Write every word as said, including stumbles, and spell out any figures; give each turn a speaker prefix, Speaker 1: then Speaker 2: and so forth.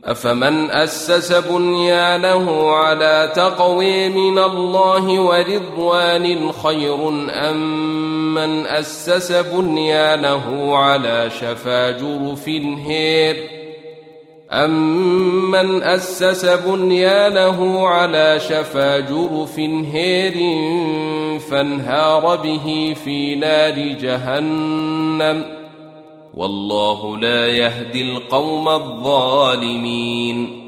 Speaker 1: أفمن أسس بنيانه على تقوى من الله ورضوان خير أم من أسس بنيانه على شفا جرف هير أمن أسس بنيانه على شفا جرف هير فانهار به في نار جهنم والله لا يهدي القوم الظالمين